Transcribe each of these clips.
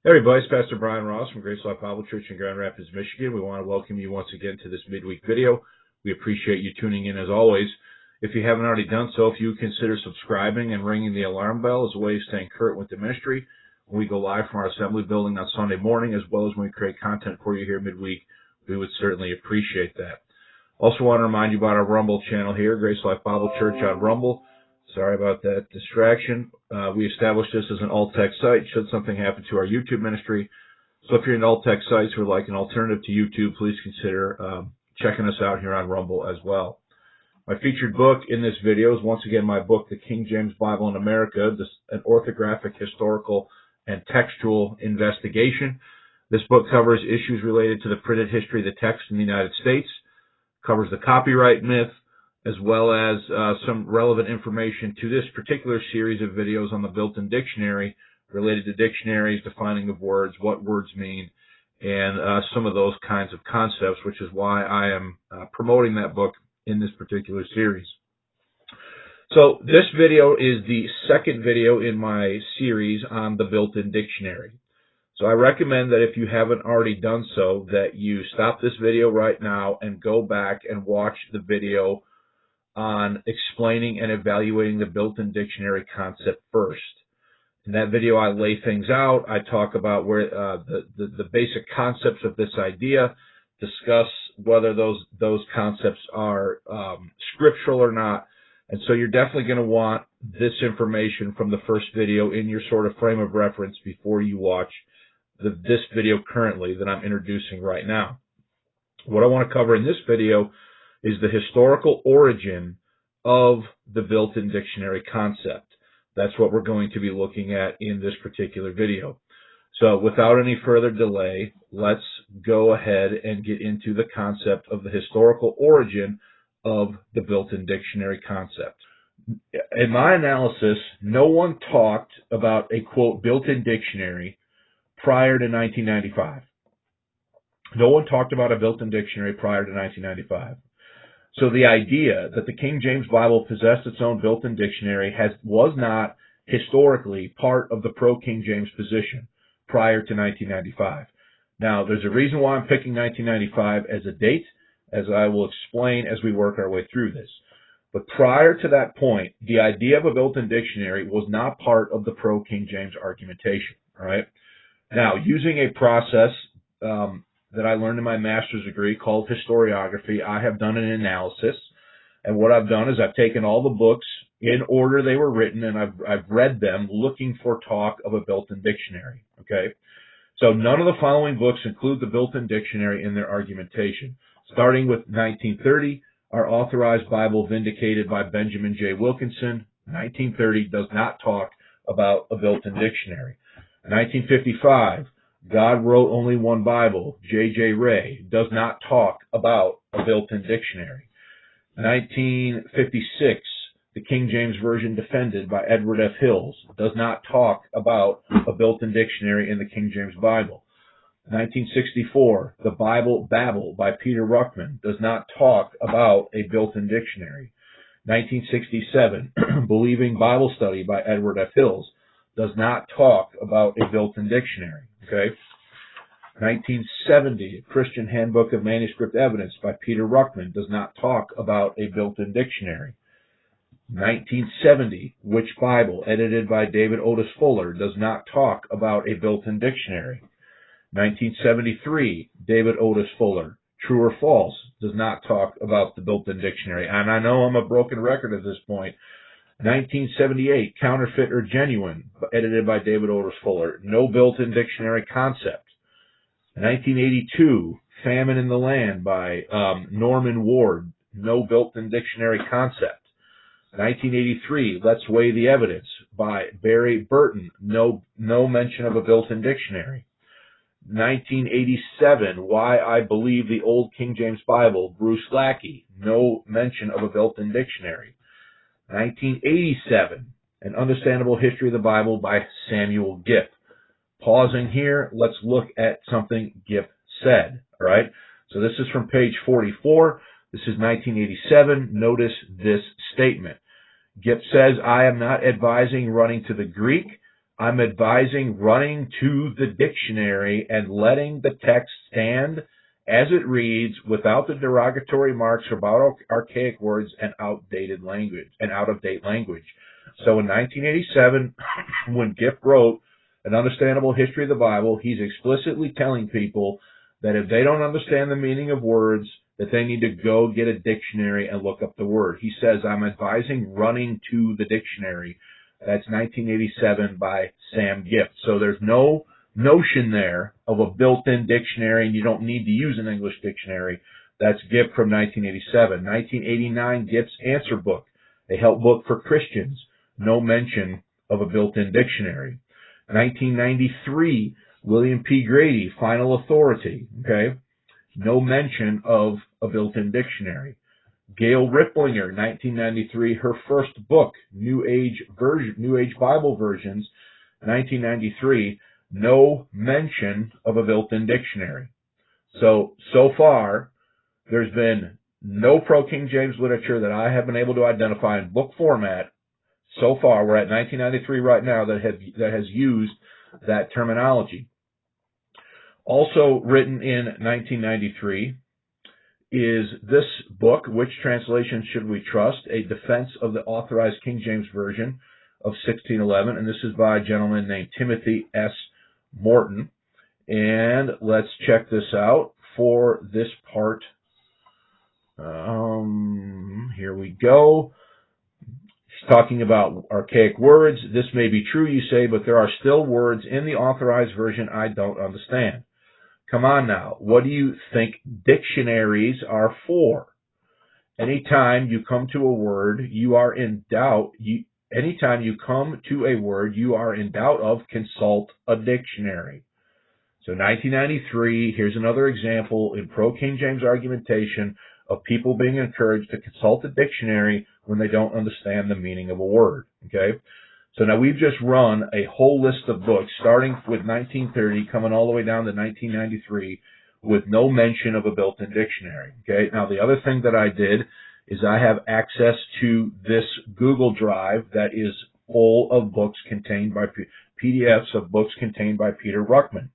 Hey everybody, it's Pastor Brian Ross from Grace Life Bible Church in Grand Rapids, Michigan. We want to welcome you once again to this midweek video. We appreciate you tuning in as always. If you haven't already done so, if you consider subscribing and ringing the alarm bell as a way of staying current with the ministry when we go live from our assembly building on Sunday morning, as well as when we create content for you here midweek, we would certainly appreciate that. Also want to remind you about our Rumble channel here, Grace Life Bible Church on Rumble. Sorry about that distraction. We established this as an alt-text site should something happen to our YouTube ministry. So if you're into alt-text sites or like an alternative to YouTube, please consider checking us out here on Rumble as well. My featured book in this video is once again my book, The King James Bible in America, an orthographic, historical, and textual investigation. This book covers issues related to the printed history of the text in the United States, covers the copyright myth, as well as some relevant information to this particular series of videos on the built-in dictionary related to dictionaries, defining of words, what words mean, and some of those kinds of concepts, which is why I am promoting that book in this particular series. So this video is the second video in my series on the built-in dictionary. So I recommend that if you haven't already done so, that you stop this video right now and go back and watch the video on explaining and evaluating the built-in dictionary concept first. In that video, I lay things out. I talk about where the basic concepts of this idea, discuss whether those concepts are scriptural or not. And so you're definitely going to want this information from the first video in your sort of frame of reference before you watch this video currently that I'm introducing right now. What I want to cover in this video is the historical origin of the built-in dictionary concept. That's what we're going to be looking at in this particular video. So without any further delay, let's go ahead and get into the concept of the historical origin of the built-in dictionary concept. In my analysis, no one talked about a, quote, built-in dictionary prior to 1995. No one talked about a built-in dictionary prior to 1995. So the idea that the King James Bible possessed its own built-in dictionary was not historically part of the pro-King James position prior to 1995. Now, there's a reason why I'm picking 1995 as a date, as I will explain as we work our way through this. But prior to that point, the idea of a built-in dictionary was not part of the pro-King James argumentation. All right. Now, using a process that I learned in my master's degree called historiography, I have done an analysis. And what I've done is I've taken all the books in order they were written, and I've read them looking for talk of a built-in dictionary. Okay? So none of the following books include the built-in dictionary in their argumentation. Starting with 1930, Our Authorized Bible Vindicated by Benjamin J. Wilkinson. 1930 does not talk about a built-in dictionary. 1955, God Wrote Only One Bible, J.J. Ray, does not talk about a built-in dictionary. 1956, The King James Version Defended by Edward F. Hills, does not talk about a built-in dictionary in the King James Bible. 1964, The Bible Babel by Peter Ruckman, does not talk about a built-in dictionary. 1967, Believing Bible Study by Edward F. Hills, does not talk about a built-in dictionary. Okay. 1970, Christian Handbook of Manuscript Evidence by Peter Ruckman does not talk about a built-in dictionary. 1970, Which Bible, edited by David Otis Fuller, does not talk about a built-in dictionary. 1973, David Otis Fuller, True or False, does not talk about the built-in dictionary. And I know I'm a broken record at this point. 1978, Counterfeit or Genuine, edited by David Otis Fuller. No built-in dictionary concept. 1982, Famine in the Land by Norman Ward. No built-in dictionary concept. 1983, Let's Weigh the Evidence by Barry Burton. No mention of a built-in dictionary. 1987, Why I Believe the Old King James Bible, Bruce Lackey. No mention of a built-in dictionary. 1987, An Understandable History of the Bible by Samuel Gipp. Pausing here, let's look at something Gipp said. All right, so this is from page 44. This is 1987. Notice this statement. Gipp says, I am not advising running to the Greek. I'm advising running to the dictionary and letting the text stand as it reads without the derogatory marks about archaic words and out-of-date language. So in 1987, when Giff wrote An Understandable History of the Bible, he's explicitly telling people that if they don't understand the meaning of words, that they need to go get a dictionary and look up the word. He says, I'm advising running to the dictionary. That's 1987 by Sam Giff. So there's no notion there of a built-in dictionary, and you don't need to use an English dictionary. That's Giff from 1987. 1989, Giff's Answer Book, a help book for Christians. No mention of a built-in dictionary. 1993, William P. Grady, Final Authority. Okay, no mention of a built-in dictionary. Gail Riplinger, 1993, her first book, New Age Bible Versions, 1993, no mention of a built-in dictionary. So far, there's been no pro-King James literature that I have been able to identify in book format. So far, we're at 1993 right now that has used that terminology. Also written in 1993 is this book, Which Translation Should We Trust? A Defense of the Authorized King James Version of 1611. And this is by a gentleman named Timothy S. Morton. And let's check this out for this part. Here we go. He's talking about archaic words. This may be true, you say, but there are still words in the authorized version I don't understand. Come on now. What do you think dictionaries are for? Anytime you come to a word, you are in doubt. Anytime you come to a word you are in doubt of, consult a dictionary. So 1993, here's another example in pro-King James argumentation of people being encouraged to consult a dictionary when they don't understand the meaning of a word. Okay? So now we've just run a whole list of books, starting with 1930, coming all the way down to 1993, with no mention of a built-in dictionary. Okay. Now the other thing that I did is I have access to this Google Drive that is full of books contained by PDFs of books contained by Peter Ruckman.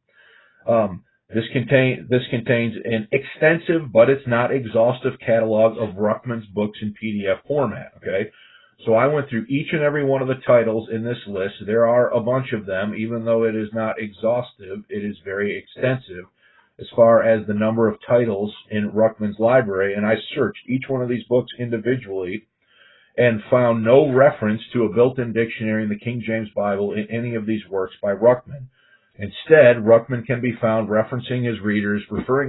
This contains an extensive, but it's not exhaustive catalog of Ruckman's books in PDF format. Okay. So I went through each and every one of the titles in this list. There are a bunch of them. Even though it is not exhaustive, it is very extensive as far as the number of titles in Ruckman's library. And I searched each one of these books individually and found no reference to a built-in dictionary in the King James Bible in any of these works by Ruckman. Instead, Ruckman can be found referring his readers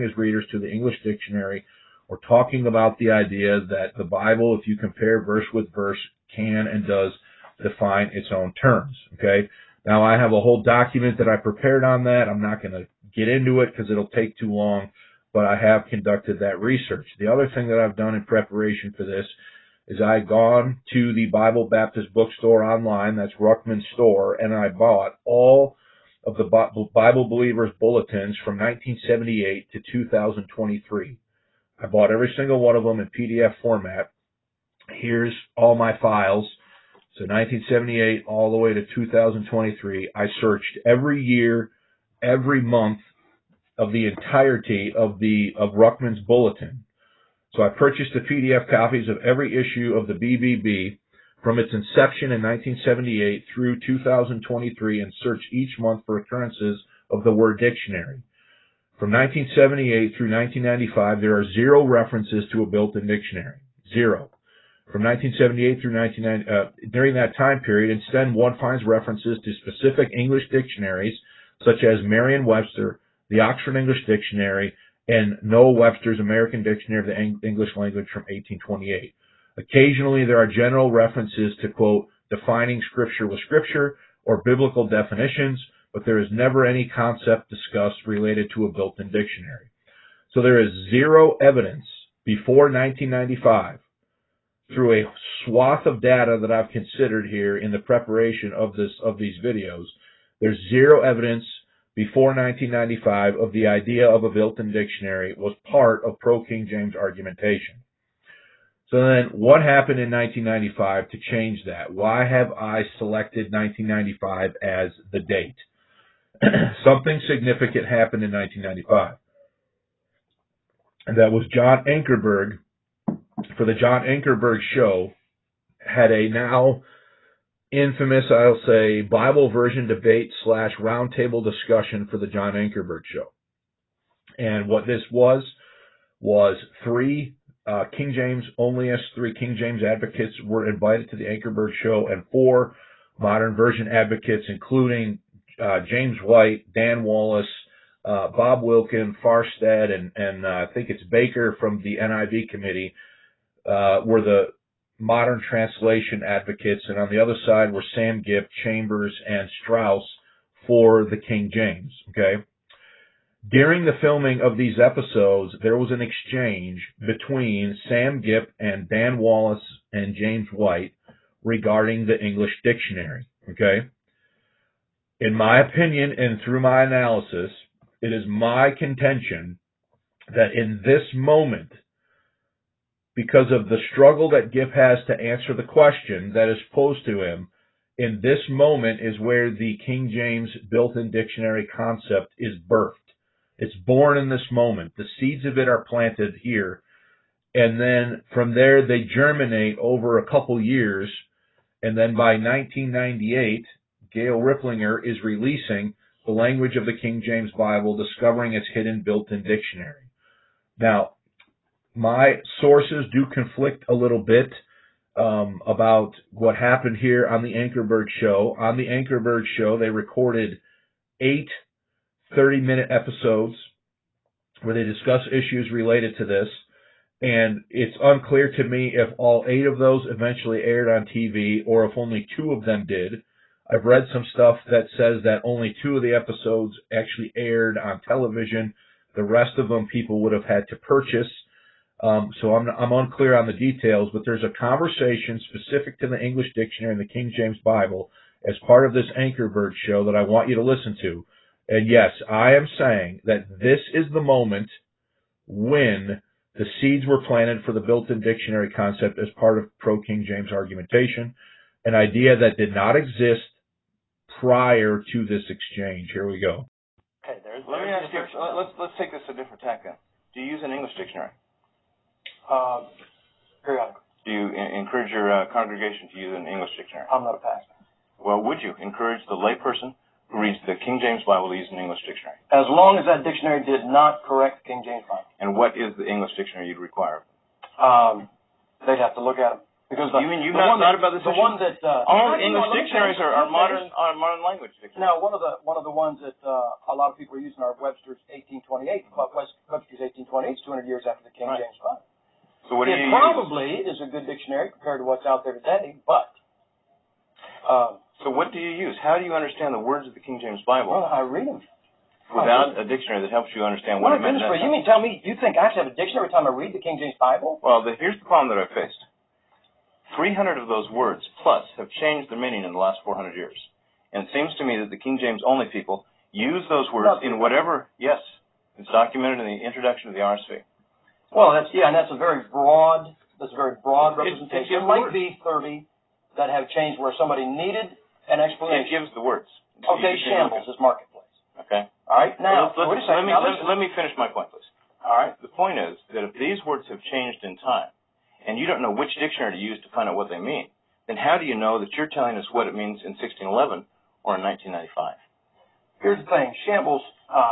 to the English dictionary, or talking about the idea that the Bible, if you compare verse with verse, can and does define its own terms. Okay. Now I have a whole document that I prepared on that. I'm not going to get into it because it'll take too long, but I have conducted that research. The other thing that I've done in preparation for this is I've gone to the Bible Baptist bookstore online, that's Ruckman's store, and I bought all of the Bible Believers bulletins from 1978 to 2023. I bought every single one of them in PDF format. Here's all my files. So 1978 all the way to 2023. I searched every year, every month of the entirety of Ruckman's bulletin. So I purchased the PDF copies of every issue of the BBB from its inception in 1978 through 2023 and searched each month for occurrences of the word dictionary. From 1978 through 1995, there are 0 references to a built-in dictionary. 0. From 1978 through during that time period, instead one finds references to specific English dictionaries, such as Merriam-Webster, the Oxford English Dictionary, and Noah Webster's American Dictionary of the English Language from 1828. Occasionally, there are general references to, quote, defining Scripture with Scripture or biblical definitions, but there is never any concept discussed related to a built-in dictionary. So there is 0 evidence before 1995 through a swath of data that I've considered here in the preparation of these videos. There's 0 evidence before 1995 of the idea of a built-in dictionary was part of pro-King James argumentation. So then what happened in 1995 to change that? Why have I selected 1995 as the date? Something significant happened in 1995. And that was John Ankerberg, for the John Ankerberg Show, had a now infamous, I'll say, Bible version debate / roundtable discussion for the John Ankerberg Show. And what this was three King James onlyists, 3 King James advocates were invited to the Ankerberg Show, and 4 modern version advocates, including James White, Dan Wallace, Bob Wilkin, Farstad, and I think it's Baker from the NIV committee, were the modern translation advocates, and on the other side were Sam Gipp, Chambers, and Strauss for the King James. Okay. During the filming of these episodes, there was an exchange between Sam Gipp and Dan Wallace and James White regarding the English dictionary. Okay. In my opinion, and through my analysis, it is my contention that in this moment, because of the struggle that Gipp has to answer the question that is posed to him, in this moment is where the King James built-in dictionary concept is birthed. It's born in this moment. The seeds of it are planted here. And then from there, they germinate over a couple years. And then by 1998, Gail Ripplinger is releasing The Language of the King James Bible, Discovering Its Hidden Built-in Dictionary. Now, my sources do conflict a little bit about what happened here on the Ankerberg Show. On the Ankerberg Show, they recorded 8 30-minute episodes where they discuss issues related to this, and it's unclear to me if all 8 of those eventually aired on TV or if only 2 of them did. I've read some stuff that says that only 2 of the episodes actually aired on television. The rest of them people would have had to purchase. So I'm unclear on the details, but there's a conversation specific to the English dictionary and the King James Bible as part of this Ankerberg Show that I want you to listen to. And yes, I am saying that this is the moment when the seeds were planted for the built-in dictionary concept as part of pro-King James argumentation, an idea that did not exist prior to this exchange. Here we go. Okay, let me ask you, let's take this a different tack then. Do you use an English dictionary? Periodically. Do you encourage your congregation to use an English dictionary? I'm not a pastor. Well, would you encourage the layperson who reads the King James Bible to use an English dictionary? As long as that dictionary did not correct the King James Bible. And what is the English dictionary you'd require? They'd have to look at them. Because you mean you've not thought about this issue? The one that all English dictionaries are modern language dictionaries. Now, one of the ones that a lot of people are using are Webster's 1828. Webster's 1828 is 200 years after the King James Bible. So what do you use? It probably is a good dictionary compared to what's out there today, but. So what do you use? How do you understand the words of the King James Bible? Well, I read them. Without a dictionary that helps you understand what it meant. You mean tell me you think I have to have a dictionary every time I read the King James Bible? Well, here's the problem that I faced. 300 of those words plus have changed their meaning in the last 400 years. And it seems to me that the King James only people use those words in whatever, yes, it's documented in the introduction of the RSV. Well, and that's a very broad representation. There might be 30 that have changed where somebody needed an explanation. It gives the words. Okay, shambles is marketplace. Okay. All right, now, wait a second. Let me finish my point, please. All right. The point is that if these words have changed in time, and you don't know which dictionary to use to find out what they mean, then how do you know that you're telling us what it means in 1611 or in 1995? Here's the thing. Shambles,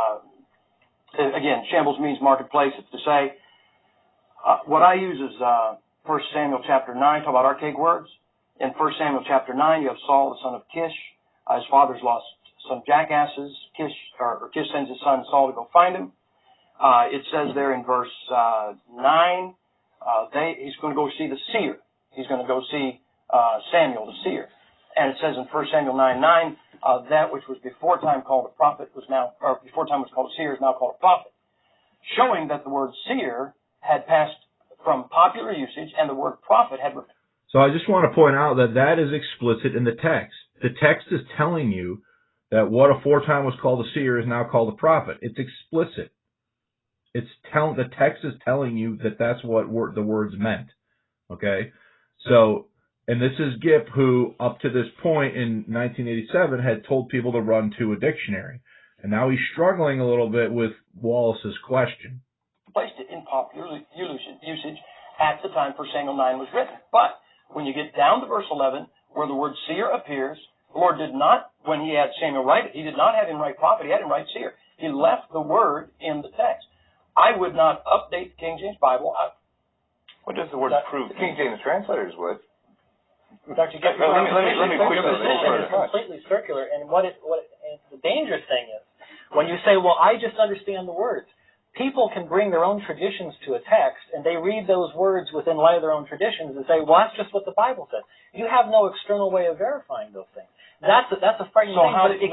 again, shambles means marketplace. It's to say, what I use is 1 Samuel chapter 9, talk about archaic words. In 1 Samuel chapter 9, you have Saul, the son of Kish. His father's lost some jackasses. Kish sends his son Saul to go find him. It says there in verse 9, he's going to go see the seer. He's going to go see Samuel, the seer. And it says in 1 Samuel 9:9, that which was before time called a prophet before time was called a seer is now called a prophet. Showing that the word seer had passed from popular usage and the word prophet had... So I just want to point out that is explicit in the text. The text is telling you that what aforetime was called a seer is now called a prophet. It's explicit. The text is telling you that that's what the words meant. Okay? So, and this is Gipp, who up to this point in 1987 had told people to run to a dictionary. And now he's struggling a little bit with Wallace's question. Placed it in popular usage at the time 1 Samuel 9 was written. But when you get down to verse 11, where the word seer appears, the Lord did not, when he had Samuel write it, he did not have him write prophet, he had him write seer. He left the word in the text. I would not update the King James Bible. What does the word prove? The King James translators would. Dr. Gipp, let me quickly your position is completely circular, and what the dangerous thing is, when you say, well, I just understand the words, people can bring their own traditions to a text, and they read those words within light of their own traditions and say, well, that's just what the Bible says. You have no external way of verifying those things. That's a frightening thing, but it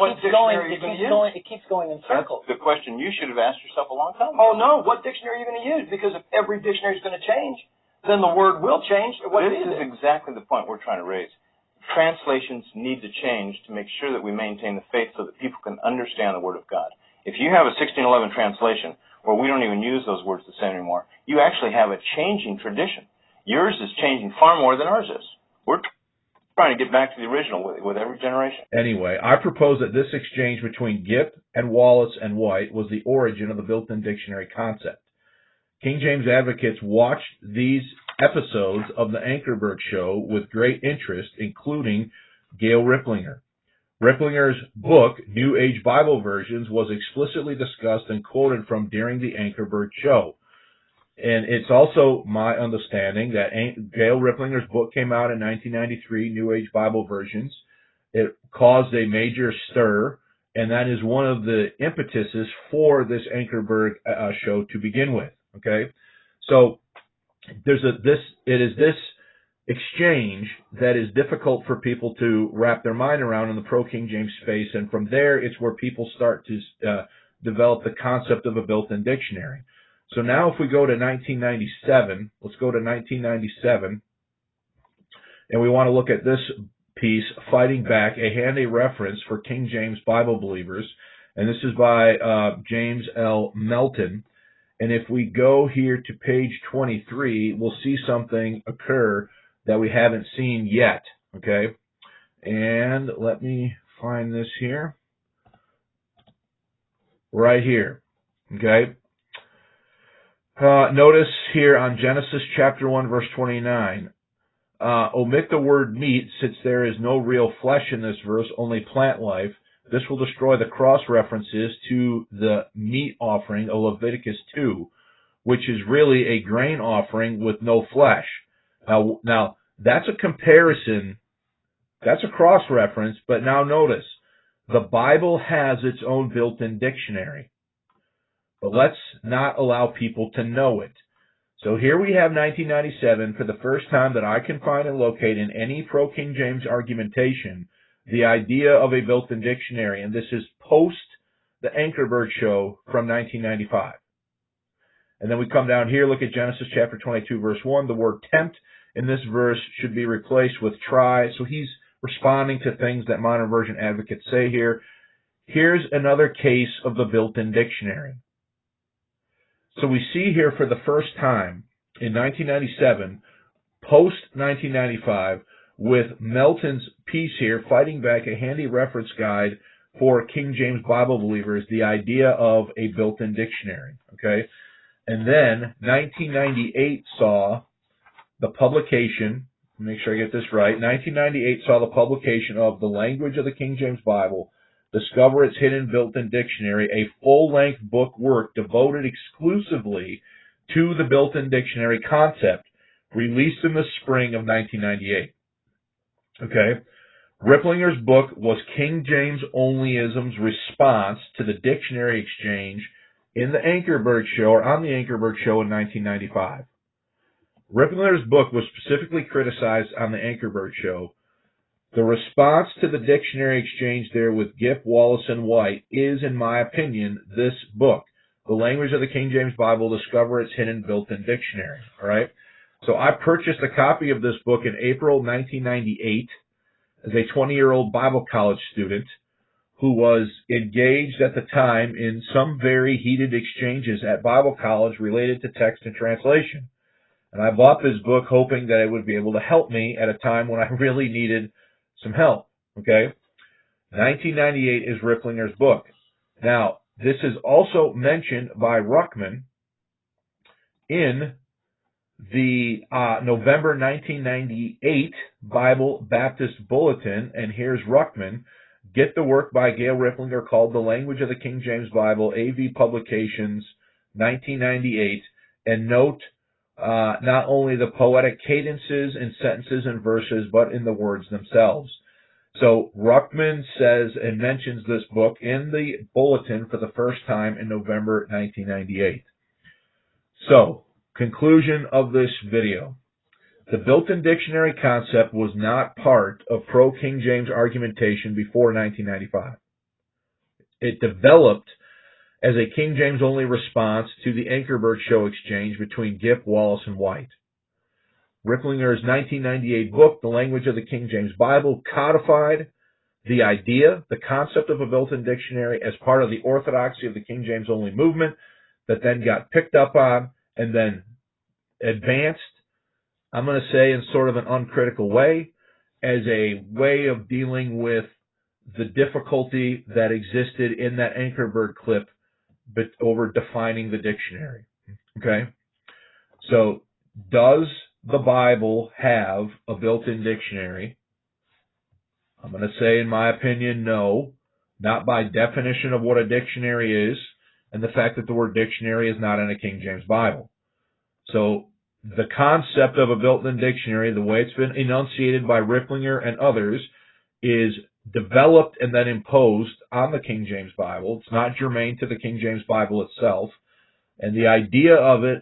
keeps going in circles. That's the question you should have asked yourself a long time ago. Oh, no, what dictionary are you going to use? Because if every dictionary is going to change, then the word will change. This is exactly the point we're trying to raise. Translations need to change to make sure that we maintain the faith so that people can understand the Word of God. If you have a 1611 translation where we don't even use those words the same anymore, you actually have a changing tradition. Yours is changing far more than ours is. We're trying to get back to the original with every generation. Anyway, I propose that this exchange between Gipp and Wallace and White was the origin of the built-in dictionary concept. King James advocates watched these episodes of the Ankerberg Show with great interest, including Gail Ripplinger. Ripplinger's book, New Age Bible Versions, was explicitly discussed and quoted from during the Ankerberg Show. And it's also my understanding that Gail Ripplinger's book came out in 1993, New Age Bible Versions. It caused a major stir, and that is one of the impetuses for this Ankerberg show to begin with. Okay, so it is this exchange that is difficult for people to wrap their mind around in the pro-King James space, and from there it's where people start to develop the concept of a built-in dictionary. So now if we go to 1997, let's go to 1997, and we want to look at this piece, Fighting Back, a handy reference for King James Bible believers, and this is by James L. Melton. And if we go here to page 23, we'll see something occur that we haven't seen yet, okay? And let me find this here. Right here, okay? Notice here on Genesis chapter 1, verse 29, omit the word meat, since there is no real flesh in this verse, only plant life. This will destroy the cross-references to the meat offering of Leviticus 2, which is really a grain offering with no flesh. Now that's a comparison, that's a cross-reference, but now notice, the Bible has its own built-in dictionary. But let's not allow people to know it. So here we have 1997, for the first time that I can find and locate in any pro-King James argumentation, the idea of a built-in dictionary, and this is post the Ankerberg Show from 1995. And then we come down here, look at Genesis chapter 22, verse 1. The word tempt in this verse should be replaced with try. So he's responding to things that modern version advocates say here. Here's another case of the built-in dictionary. So we see here for the first time in 1997, post-1995, with Melton's piece here, Fighting Back, a handy reference guide for King James Bible believers, the idea of a built-in dictionary, okay? And then 1998 saw the publication, make sure I get this right, 1998 saw the publication of The Language of the King James Bible, Discover Its Hidden Built-in Dictionary, a full-length book work devoted exclusively to the built-in dictionary concept, released in the spring of 1998. Okay, Ripplinger's book was King James Onlyism's response to the dictionary exchange in the Ankerberg Show, or on the Ankerberg Show in 1995. Ripplinger's book was specifically criticized on the Ankerberg Show. The response to the dictionary exchange there with Gipp, Wallace, and White is, in my opinion, this book, The Language of the King James Bible, Discover Its Hidden Built-in Dictionary. All right. So I purchased a copy of this book in April 1998 as a 20-year-old Bible college student who was engaged at the time in some very heated exchanges at Bible college related to text and translation. And I bought this book hoping that it would be able to help me at a time when I really needed some help. Okay? 1998 is Ripplinger's book. Now, this is also mentioned by Ruckman in the November 1998 Bible Baptist Bulletin, and here's Ruckman. Get the work by Gail Ripplinger called The Language of the King James Bible, AV Publications, 1998, and note not only the poetic cadences in sentences and verses, but in the words themselves. So Ruckman says and mentions this book in the bulletin for the first time in November 1998. So, conclusion of this video. The built-in dictionary concept was not part of pro-King James argumentation before 1995. It developed as a King James-only response to the Ankerberg Show exchange between Gipp, Wallace, and White. Ripplinger's 1998 book, The Language of the King James Bible, codified the idea, the concept of a built-in dictionary as part of the orthodoxy of the King James-only movement that then got picked up on and then advanced, I'm going to say in sort of an uncritical way, as a way of dealing with the difficulty that existed in that Ankerberg clip but over defining the dictionary. Okay? So, does the Bible have a built-in dictionary? I'm going to say, in my opinion, no. Not by definition of what a dictionary is, and the fact that the word dictionary is not in a King James Bible. So, the concept of a built-in dictionary, the way it's been enunciated by Ripplinger and others, is developed and then imposed on the King James Bible. It's not germane to the King James Bible itself. And the idea of it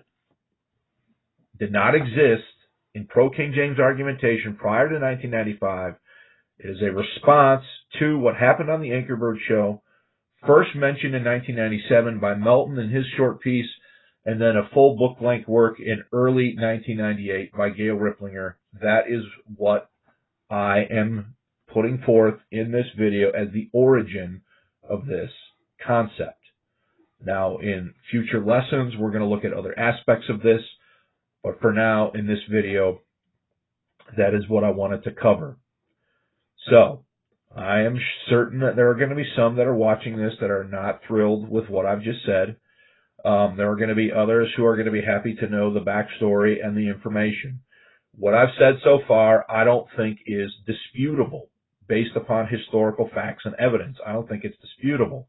did not exist in pro-King James argumentation prior to 1995. It is a response to what happened on the Ankerberg Show, first mentioned in 1997 by Melton in his short piece, and then a full book-length work in early 1998 by Gail Ripplinger. That is what I am putting forth in this video as the origin of this concept. Now, in future lessons, we're going to look at other aspects of this, but for now, in this video, that is what I wanted to cover. So, I am certain that there are going to be some that are watching this that are not thrilled with what I've just said. There are going to be others who are going to be happy to know the backstory and the information. What I've said so far, I don't think is disputable based upon historical facts and evidence. I don't think it's disputable.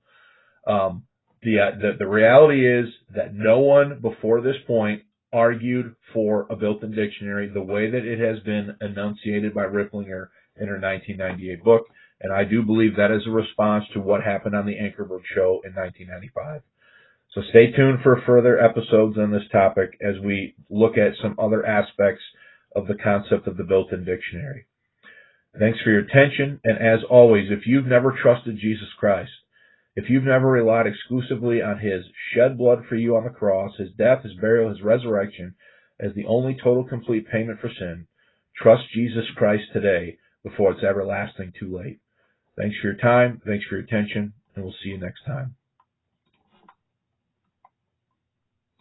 The reality is that no one before this point argued for a built-in dictionary the way that it has been enunciated by Ripplinger in her 1998 book, and I do believe that is a response to what happened on the Ankerberg Show in 1995. So stay tuned for further episodes on this topic as we look at some other aspects of the concept of the built-in dictionary. Thanks for your attention, and as always, if you've never trusted Jesus Christ, if you've never relied exclusively on His shed blood for you on the cross, His death, His burial, His resurrection as the only total complete payment for sin, trust Jesus Christ today before it's everlasting too late. Thanks for your time, thanks for your attention, and we'll see you next time.